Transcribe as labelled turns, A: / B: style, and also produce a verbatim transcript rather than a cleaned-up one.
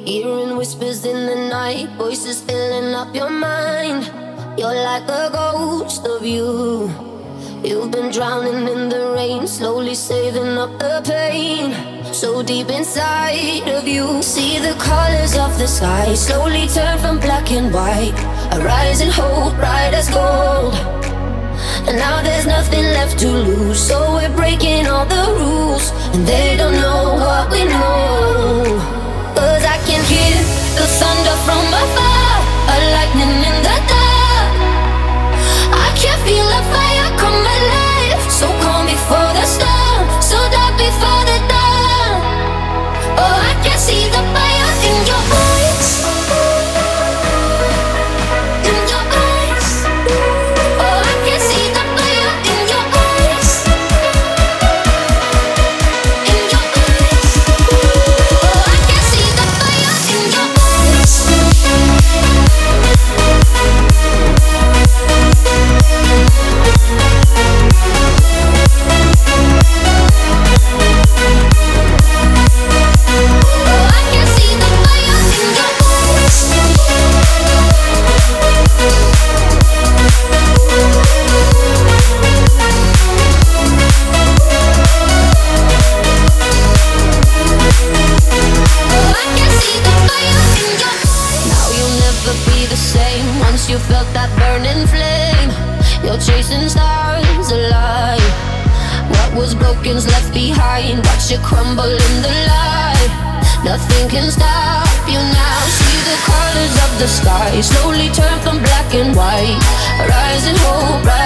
A: Hearing whispers in the night, voices filling up your mind. You're like a ghost of you. You've been drowning in the rain, slowly saving up the pain. So deep inside of you, see the colors of the sky slowly turn from black and white. A rising hope, bright as gold. And now there's nothing left to lose, so we're breaking all the rules. And they don't know what we know. Cause I can hear the thunder from afar, a lightning in the dark. I can feel the fire come alive, so calm before the storm, so dark before the dawn. Oh, I can see the fire in your eyes, in your eyes. Oh, I can see the fire in your eyes, in your eyes. Oh, I can see the fire in your eyes. Oh, I can see the fire in your eyes. Oh, I can see the fire in your eyes. Now you'll never be the same. Once you felt that burning flame, you're chasing stars alive. What was broken's left behind. Watch it crumble in the light. Nothing can stop you now. See the colors of the sky slowly turn from black and white. A rising hope.